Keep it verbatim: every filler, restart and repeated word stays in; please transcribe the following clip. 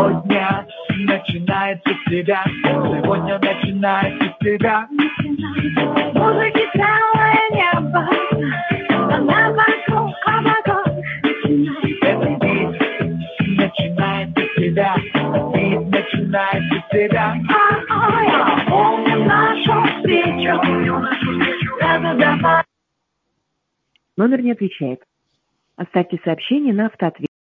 Сегодня начинается с тебя. Сегодня начинается с тебя. Музыки целое небо, она вокруг, а вокруг начинается. Этот бит начинается с тебя. Бит начинается с тебя. А-а, я помню нашу встречу. Это давай. Номер не отвечает. Оставьте сообщение на автоответчик.